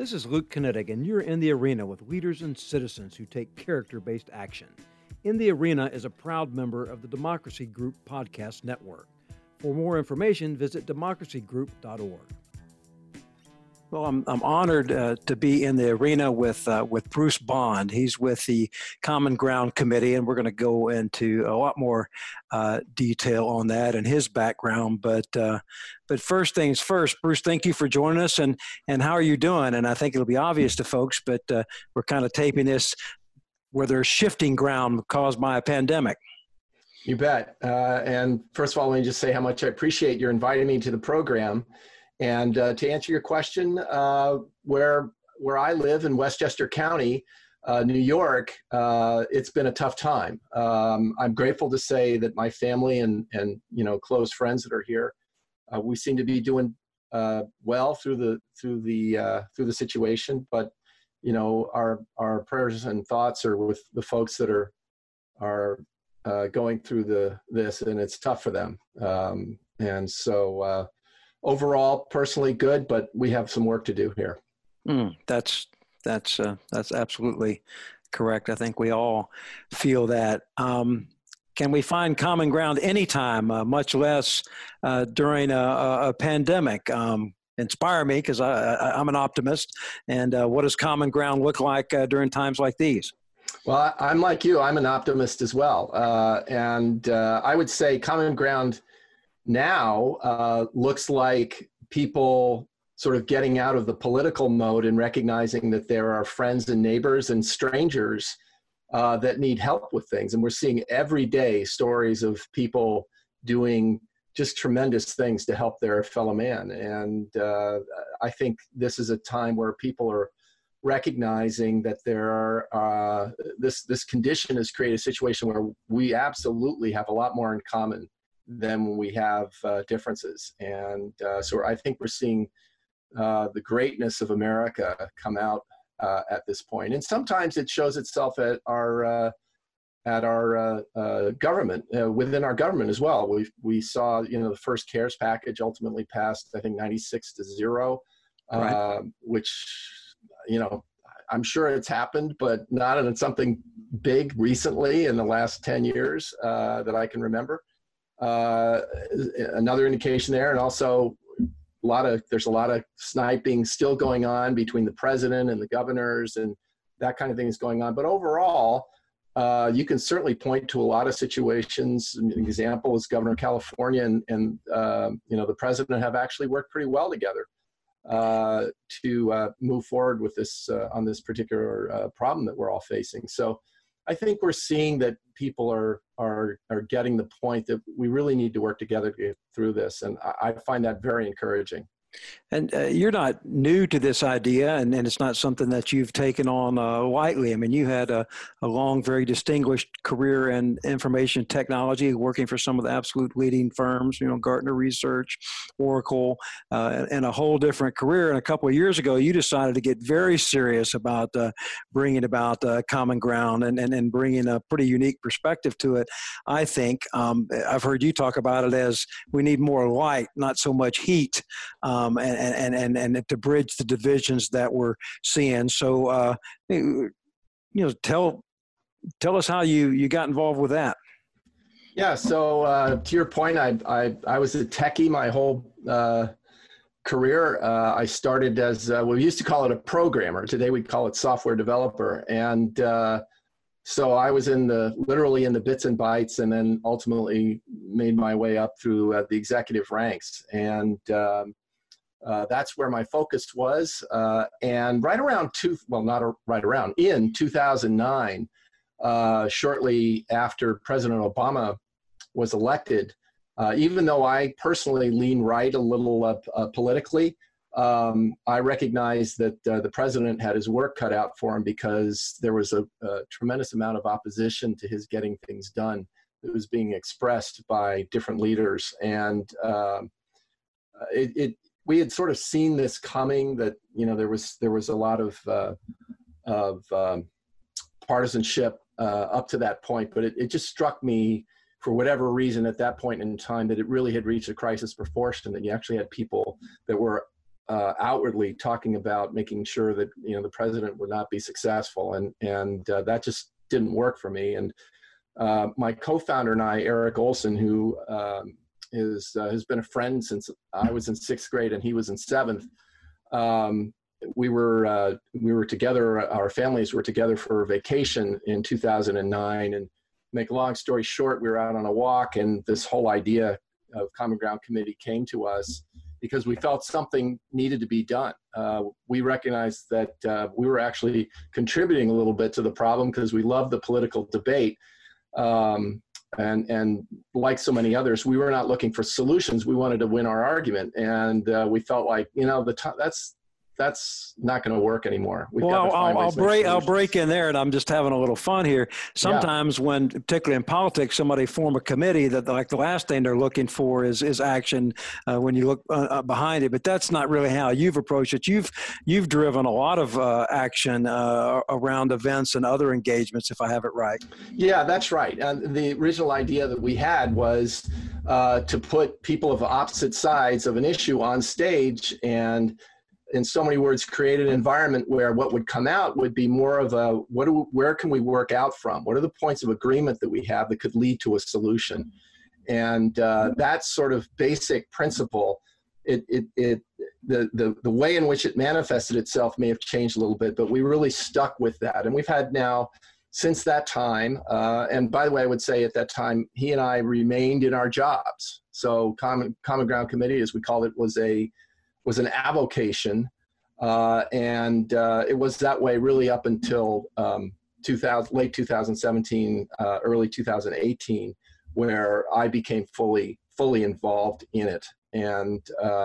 This is Luke Kinetic, and you're in the arena with leaders and citizens who take character-based action. In the Arena is a proud member of the Democracy Group Podcast Network. For more information, visit democracygroup.org. Well, I'm honored to be in the arena with Bruce Bond. He's with the Common Ground Committee, and we're going to go into a lot more detail on that and his background. But first things first, Bruce, thank you for joining us. And how are you doing? And I think it'll be obvious to folks, but we're kind of taping this where there's shifting ground caused by a pandemic. You bet. And first of all, let me just say how much I appreciate your inviting me to the program. And to answer your question, where I live in Westchester County, New York, it's been a tough time. I'm grateful to say that my family and close friends that are here, we seem to be doing well through the situation. But our prayers and thoughts are with the folks that are going through this, and it's tough for them. And so. Overall, personally good, but we have some work to do here. That's absolutely correct. I think we all feel that. Can we find common ground anytime, much less during a pandemic? Inspire me, because I'm an optimist. And what does common ground look like during times like these? Well, I'm like you. I'm an optimist as well. And I would say common ground now looks like people sort of getting out of the political mode and recognizing that there are friends and neighbors and strangers that need help with things. And we're seeing every day stories of people doing just tremendous things to help their fellow man. And I think this is a time where people are recognizing that there are this condition has created a situation where we absolutely have a lot more in common than we have differences. And so I think we're seeing the greatness of America come out at this point. And sometimes it shows itself at our government, within our government as well. We saw, the first CARES package ultimately passed, I think 96-0, right. Which, I'm sure it's happened, but not in something big recently in the last 10 years that I can remember. Another indication there, and also there's a lot of sniping still going on between the president and the governors, and that kind of thing is going on. But overall, you can certainly point to a lot of situations. An example is Governor of California and the president have actually worked pretty well together to move forward with this on this particular problem that we're all facing. So I think we're seeing that people are getting the point that we really need to work together to get through this. And I find that very encouraging. And you're not new to this idea, and it's not something that you've taken on lightly. I mean, you had a long, very distinguished career in information technology, working for some of the absolute leading firms, Gartner Research, Oracle, and a whole different career. And a couple of years ago, you decided to get very serious about bringing about common ground and bringing a pretty unique perspective to it. I think I've heard you talk about it as we need more light, not so much heat. And to bridge the divisions that we're seeing. So, tell us how you got involved with that. Yeah. So to your point, I was a techie my whole career. I started as we used to call it a programmer. Today we call it software developer. And so I was literally in the bits and bytes, and then ultimately made my way up through the executive ranks. And that's where my focus was. And in 2009, shortly after President Obama was elected, even though I personally lean right a little politically, I recognized that the president had his work cut out for him because there was a tremendous amount of opposition to his getting things done that was being expressed by different leaders. And we had sort of seen this coming, that there was a lot of partisanship up to that point, but it just struck me for whatever reason at that point in time that it really had reached a crisis proportion, that you actually had people that were outwardly talking about making sure that the president would not be successful, and that just didn't work for me. And my co-founder and I, Eric Olson, who has been a friend since I was in 6th grade and he was in 7th. We were together. Our families were together for a vacation in 2009. And make a long story short, we were out on a walk, and this whole idea of Common Ground Committee came to us because we felt something needed to be done. We recognized that we were actually contributing a little bit to the problem because we love the political debate. And like so many others, we were not looking for solutions. We wanted to win our argument. And we felt like, that's not going to work anymore. I'll break in there, and I'm just having a little fun here. Sometimes when, particularly in politics, somebody form a committee that like the last thing they're looking for is action when you look behind it. But that's not really how you've approached it. You've driven a lot of action around events and other engagements, if I have it right. Yeah, that's right. And the original idea that we had was to put people of opposite sides of an issue on stage and, in so many words, create an environment where what would come out would be more of a, where can we work out from? What are the points of agreement that we have that could lead to a solution? And that sort of basic principle, the way in which it manifested itself may have changed a little bit, but we really stuck with that. And we've had now, since that time, and by the way, I would say at that time, he and I remained in our jobs. So Common Ground Committee, as we called it, was an avocation, and it was that way really up until late 2017, early 2018, where I became fully involved in it. And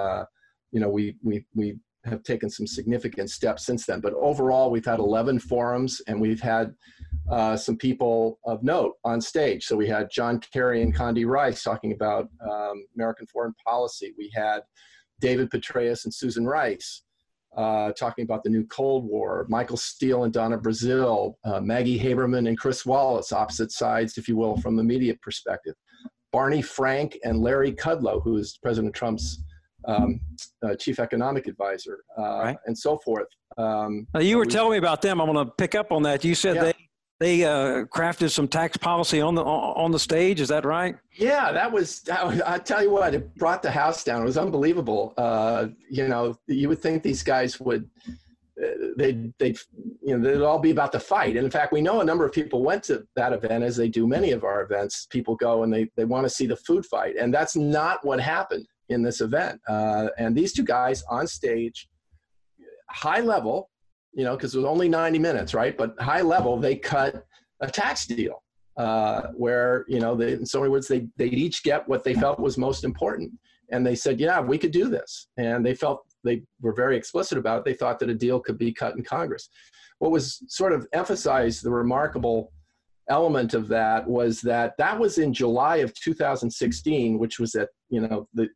we have taken some significant steps since then. But overall, we've had 11 forums, and we've had some people of note on stage. So we had John Kerry and Condi Rice talking about American foreign policy. We had David Petraeus and Susan Rice talking about the new Cold War, Michael Steele and Donna Brazil, Maggie Haberman and Chris Wallace, opposite sides, if you will, from the media perspective, Barney Frank and Larry Kudlow, who is President Trump's chief economic advisor, right, and so forth. Now you were telling me about them. I'm going to pick up on that. You said they crafted some tax policy on the stage. Is that right? Yeah, that was. I tell you what, it brought the house down. It was unbelievable. You would think these guys would, they'd all be about the fight. And in fact, we know a number of people went to that event, as they do many of our events. People go and they want to see the food fight, and that's not what happened in this event. And these two guys on stage, high level, because it was only 90 minutes, right? But high level, they cut a tax deal where, in so many words, they'd each get what they felt was most important. And they said, yeah, we could do this. And they were very explicit about it. They thought that a deal could be cut in Congress. What was sort of emphasized, the remarkable element of that was that was in July of 2016, which was at, the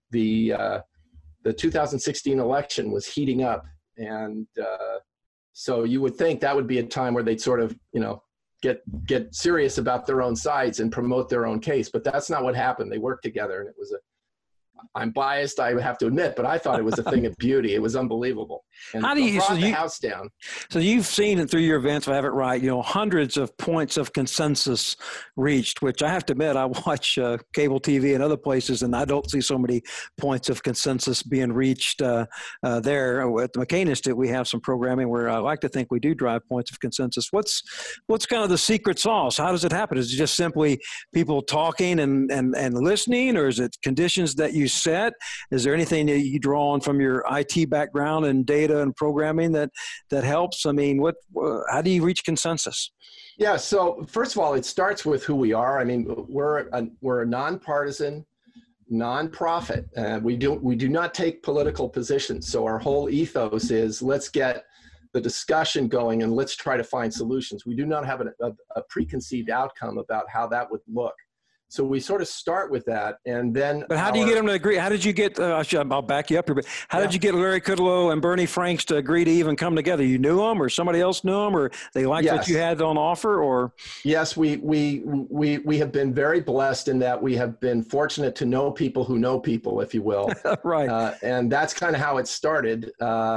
2016 election was heating up. And so you would think that would be a time where they'd sort of, get serious about their own sides and promote their own case. But that's not what happened. They worked together, and it was I'm biased, I have to admit, but I thought it was a thing of beauty. It was unbelievable. And how do you brought the house down? So you've seen it through your events, if I have it right, hundreds of points of consensus reached, which I have to admit, I watch cable TV and other places, and I don't see so many points of consensus being reached there. At the McCain Institute, we have some programming where I like to think we do drive points of consensus. What's kind of the secret sauce? How does it happen? Is it just simply people talking and listening, or is it conditions that you set? Is there anything that you draw on from your IT background and data and programming that helps? I mean, how do you reach consensus? Yeah, so first of all, it starts with who we are. I mean, we're a nonpartisan nonprofit. We do not take political positions. So our whole ethos is let's get the discussion going and let's try to find solutions. We do not have a preconceived outcome about how that would look. So we sort of start with that, and then. But how do you get them to agree? How did you get? I'll back you up here. But how did you get Larry Kudlow and Bernie Franks to agree to even come together? You knew them, or somebody else knew them, or they liked what you had on offer, or? Yes, we have been very blessed in that we have been fortunate to know people who know people, if you will. Right. And that's kind of how it started.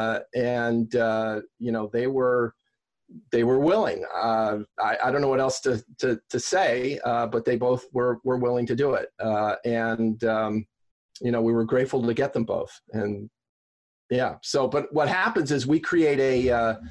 You know, they were willing. I don't know what else to say, but they both were willing to do it. You know, we were grateful to get them both. And yeah, so, but what happens is we create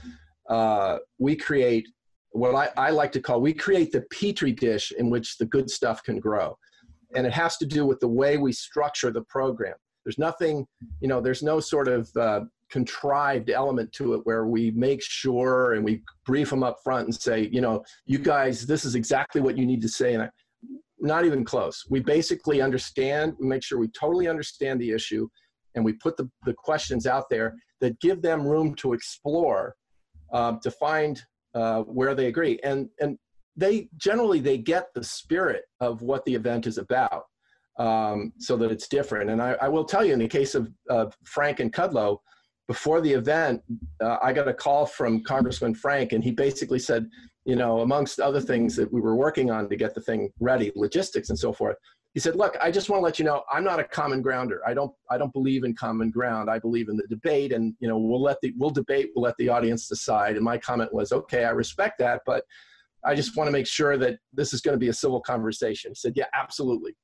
what I like to call, we create the petri dish in which the good stuff can grow. And it has to do with the way we structure the program. There's nothing, you know, there's no sort of contrived element to it where we make sure and we brief them up front and say, you know, you guys, this is exactly what you need to say. And not even close. We basically understand, we make sure we totally understand the issue, and we put the questions out there that give them room to explore, to find where they agree. And they generally, they get the spirit of what the event is about, so that it's different. And I will tell you, in the case of Frank and Kudlow, before the event, I got a call from Congressman Frank, and he basically said, you know, amongst other things that we were working on to get the thing ready, logistics and so forth, he said, look, I just want to let you know, I'm not a common grounder. I don't believe in common ground. I believe in the debate, and, you know, we'll debate, we'll let the audience decide. And my comment was, okay, I respect that, but I just want to make sure that this is going to be a civil conversation. He said, yeah, absolutely.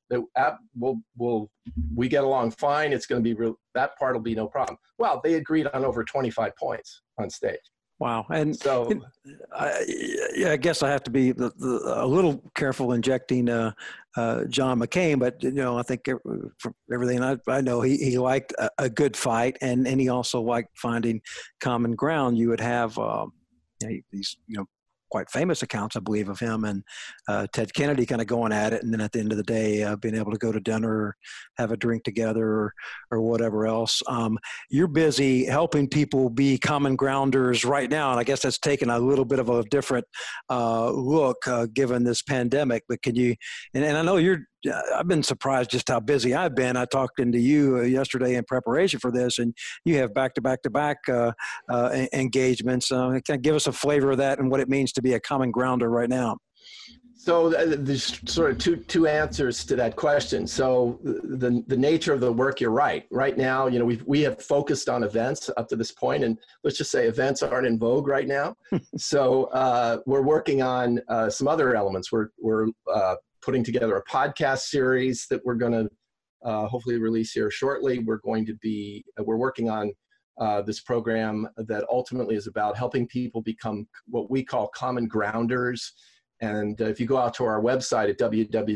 We get along fine. It's going to be real. That part will be no problem. Well, they agreed on over 25 points on stage. Wow. And so, I guess I have to be a little careful injecting John McCain, but, you know, I think from everything I know, he liked a good fight, and he also liked finding common ground. You would have these, you know, quite famous accounts, I believe, of him and Ted Kennedy kind of going at it, and then at the end of the day, being able to go to dinner or have a drink together or whatever else. You're busy helping people be common grounders right now, and I guess that's taken a little bit of a different look given this pandemic. But can you? And I know I've been surprised just how busy I've been. I talked into you yesterday in preparation for this, and you have back-to-back engagements. Can you give us a flavor of that and what it means to be a common grounder right now? So there's sort of two answers to that question. So the nature of the work, you're right. Right now, you know, we have focused on events up to this point, and let's just say events aren't in vogue right now. So we're working on some other elements. We're putting together a podcast series that we're going to hopefully release here shortly. We're working on this program that ultimately is about helping people become what we call common grounders. And if you go out to our website at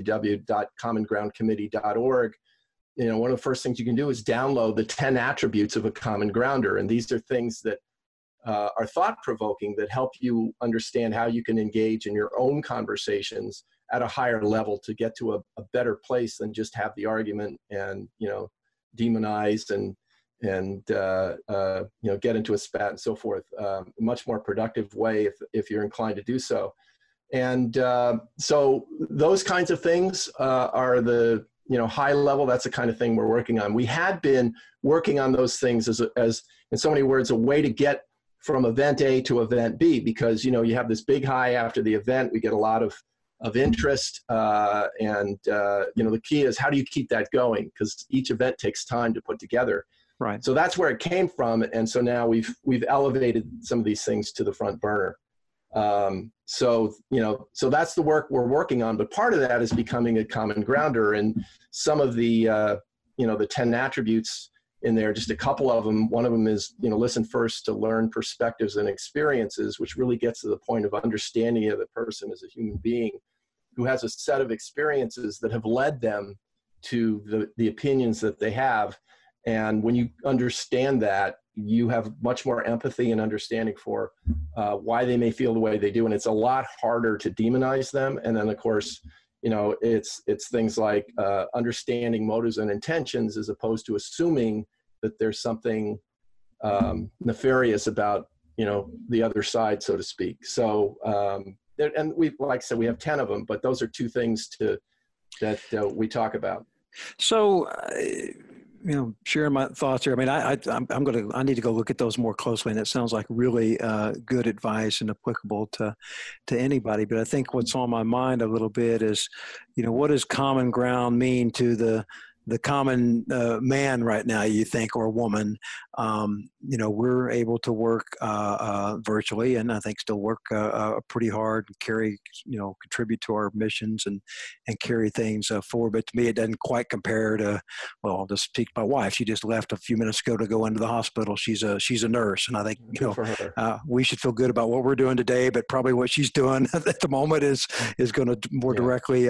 www.commongroundcommittee.org, you know, one of the first things you can do is download the 10 attributes of a common grounder. And these are things that are thought-provoking that help you understand how you can engage in your own conversations at a higher level to get to a better place than just have the argument and, you know, demonize and you know, get into a spat and so forth. A much more productive way if you're inclined to do so. And so those kinds of things are the, you know, high level. That's the kind of thing we're working on. We had been working on those things as in so many words, a way to get from event A to event B, because, you know, you have this big high after the event. We get a lot of interest, and you know, the key is how do you keep that going? Because each event takes time to put together. Right. So that's where it came from, and so now we've elevated some of these things to the front burner. So, you know, so that's the work we're working on, but part of that is becoming a common grounder, and some of the, you know, the 10 attributes in there, just a couple of them. One of them is, you know, listen first to learn perspectives and experiences, which really gets to the point of understanding of the person as a human being who has a set of experiences that have led them to the opinions that they have. And when you understand that, you have much more empathy and understanding for why they may feel the way they do. And it's a lot harder to demonize them. And then, of course, you know, it's things like understanding motives and intentions as opposed to assuming that there's something nefarious about, you know, the other side, so to speak. So, and we, like I said, we have 10 of them, but those are two things to that we talk about. So, sharing my thoughts here. I mean, I need to go look at those more closely, and it sounds like really good advice and applicable to anybody. But I think what's on my mind a little bit is, what does common ground mean to the common man right now, you think, or woman? We're able to work virtually, and I think still work pretty hard, carry, contribute to our missions and carry things forward. But to me, it doesn't quite compare to, well, I'll just speak to my wife. She just left a few minutes ago to go into the hospital. She's a nurse, and I think we should feel good about what we're doing today, but probably what she's doing at the moment is going to more directly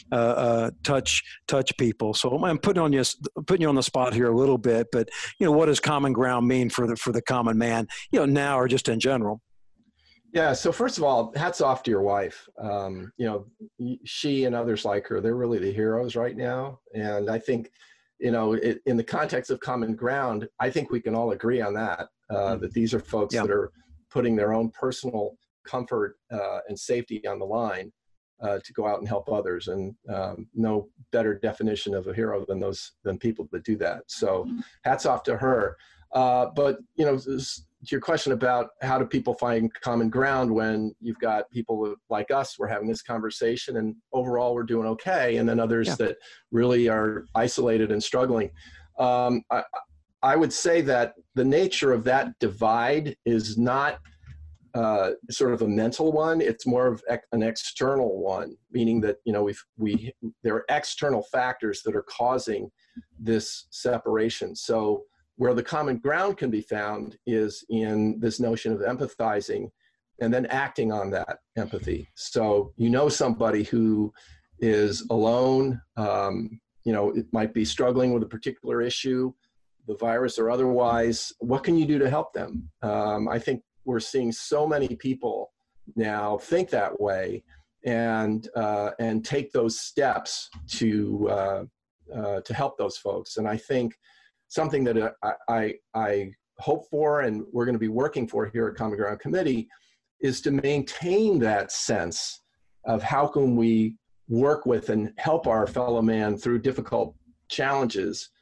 touch people. So I'm putting you on the spot here a little bit, but what does common ground mean for the common man, now or just in general? Yeah. So first of all, hats off to your wife. She and others like her, they're really the heroes right now. And I think, in the context of common ground, I think we can all agree on that, that these are folks that are putting their own personal comfort and safety on the line to go out and help others. And no better definition of a hero than people that do that. So hats off to her. But, to your question about how do people find common ground when you've got people like us, we're having this conversation and overall we're doing okay. And then others that really are isolated and struggling. I would say that the nature of that divide is not sort of a mental one. It's more of an external one, meaning that, there are external factors that are causing this separation. So where the common ground can be found is in this notion of empathizing and then acting on that empathy. So, somebody who is alone, it might be struggling with a particular issue, the virus or otherwise. What can you do to help them? I think we're seeing so many people now think that way and take those steps to help those folks. And I think something that I hope for and we're going to be working for here at Common Ground Committee is to maintain that sense of how can we work with and help our fellow man through difficult challenges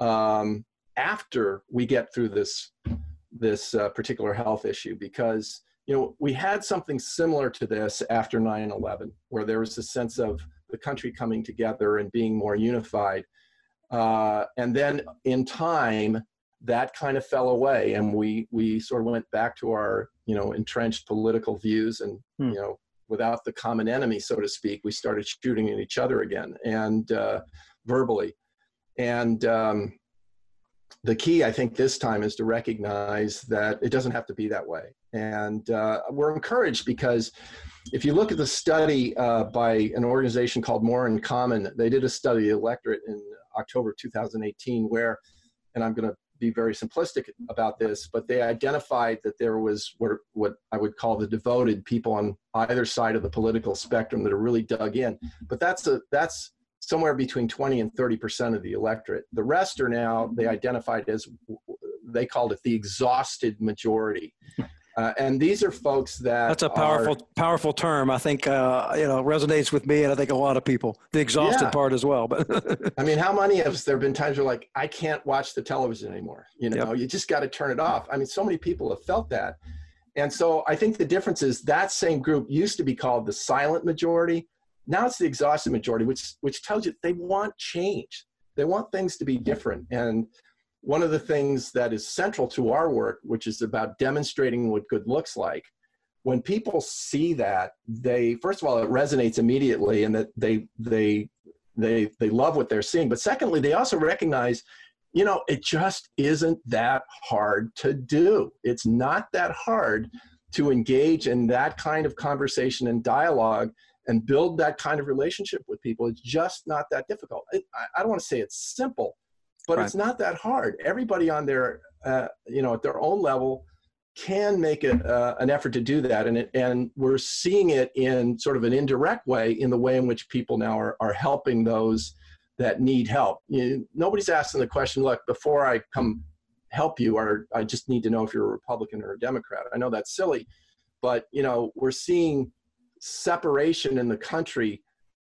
after we get through this particular health issue. Because we had something similar to this after 9/11, where there was a sense of the country coming together and being more unified. And then in time, that kind of fell away, and we sort of went back to our entrenched political views, and without the common enemy, so to speak, we started shooting at each other again, and verbally. And the key, I think, this time is to recognize that it doesn't have to be that way. And we're encouraged because if you look at the study by an organization called More in Common, they did a study of the electorate in October 2018 where, and I'm going to be very simplistic about this, but they identified that there was what I would call the devoted people on either side of the political spectrum that are really dug in. But that's somewhere between 20 and 30% of the electorate. The rest are now, they identified as, they called it the exhausted majority. And these are folks that that's a powerful term. I think, resonates with me and I think a lot of people, the exhausted part as well. But I mean, how many of us, there have been times where like, I can't watch the television anymore. You just got to turn it off. I mean, so many people have felt that. And so I think the difference is that same group used to be called the silent majority. Now it's the exhausted majority, which tells you they want change. They want things to be different. And one of the things that is central to our work, which is about demonstrating what good looks like, when people see that, they, first of all, it resonates immediately and that they love what they're seeing. But secondly, they also recognize, it just isn't that hard to do. It's not that hard to engage in that kind of conversation and dialogue and build that kind of relationship with people. It's just not that difficult. I don't want to say it's simple, but It's not that hard. Everybody on their, at their own level can make an effort to do that. And we're seeing it in sort of an indirect way in the way in which people now are helping those that need help. Nobody's asking the question, look, before I come help you, or I just need to know if you're a Republican or a Democrat. I know that's silly, but, we're seeing separation in the country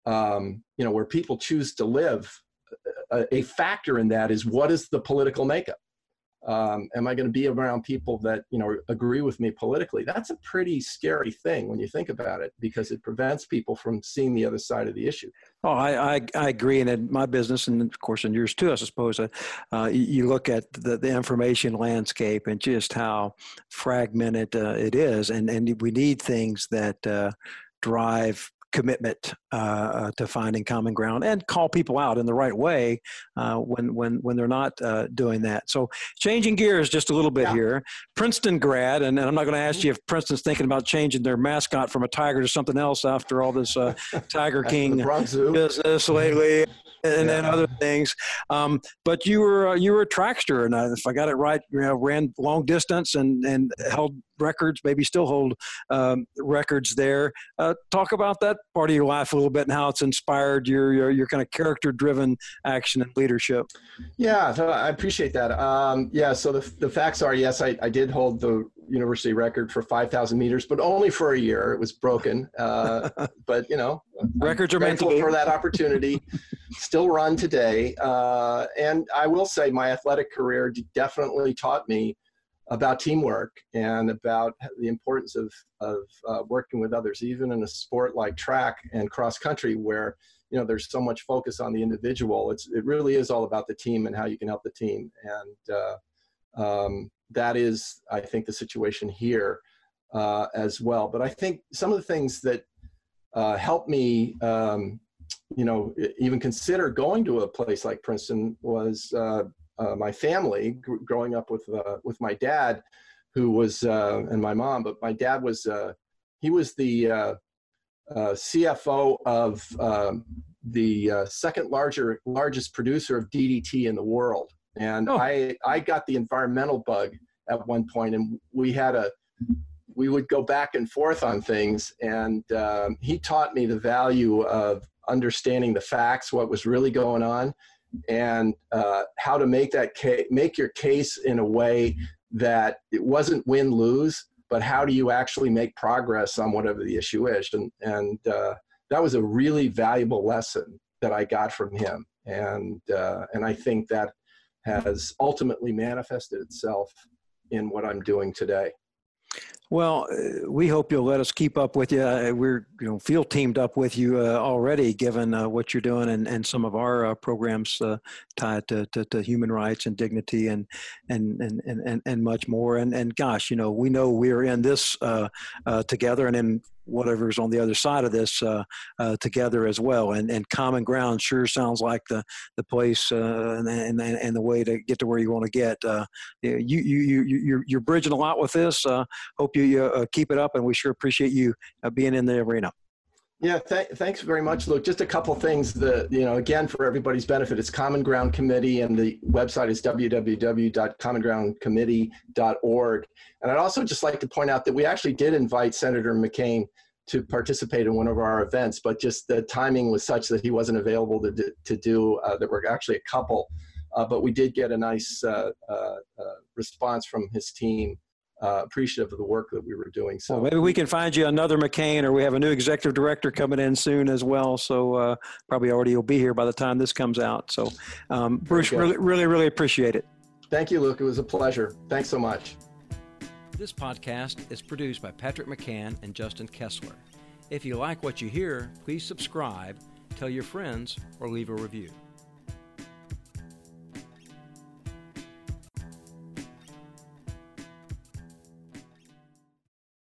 where people choose to live, a factor in that is, what is the political makeup? Am I going to be around people that, agree with me politically? That's a pretty scary thing when you think about it, because it prevents people from seeing the other side of the issue. Oh, I agree. And in my business, and of course in yours too, I suppose, you look at the information landscape and just how fragmented it is. And we need things that drive commitment to finding common ground and call people out in the right way when they're not doing that. So changing gears just a little bit here, Princeton grad, and I'm not going to ask you if Princeton's thinking about changing their mascot from a tiger to something else after all this Tiger King business lately and other things. But you were a trackster, and if I got it right, ran long distance and held records, maybe still hold records there. Talk about that part of your life a little bit and how it's inspired your kind of character-driven action and leadership. Yeah, so I appreciate that. So the facts are, yes, I did hold the university record for 5,000 meters, but only for a year. It was broken. But, records are thankful for that opportunity. Still run today. And I will say my athletic career definitely taught me about teamwork and about the importance of working with others, even in a sport like track and cross country, where there's so much focus on the individual. It really is all about the team and how you can help the team, and that is, I think, the situation here as well. But I think some of the things that helped me, even consider going to a place like Princeton was my family. Growing up with my dad, who was and my mom, but my dad was he was the CFO of the second largest producer of DDT in the world, and I got the environmental bug at one point, and we would go back and forth on things, and he taught me the value of understanding the facts, what was really going on, and how to make your case in a way that it wasn't win-lose, but how do you actually make progress on whatever the issue is. And that was a really valuable lesson that I got from him. And I think that has ultimately manifested itself in what I'm doing today. Well, we hope you'll let us keep up with you. We're feel teamed up with you already, given what you're doing and some of our programs tied to human rights and dignity and much more. And gosh, we know we're in this together, and in whatever's on the other side of this together as well. And Common Ground sure sounds like the place and the way to get to where you want to get. You're bridging a lot with this. Hope you keep it up, and we sure appreciate you being in the arena. Yeah, thanks very much, Luke. Just a couple things that, again, for everybody's benefit, it's Common Ground Committee, and the website is www.commongroundcommittee.org. And I'd also just like to point out that we actually did invite Senator McCain to participate in one of our events, but just the timing was such that he wasn't available to do. There were actually a couple, but we did get a nice response from his team. Appreciative of the work that we were doing. So maybe we can find you another McCain, or we have a new executive director coming in soon as well. So probably already will be here by the time this comes out. So Bruce, really appreciate it. Thank you, Luke. It was a pleasure. Thanks so much. This podcast is produced by Patrick McCann and Justin Kessler. If you like what you hear, please subscribe, tell your friends, or leave a review.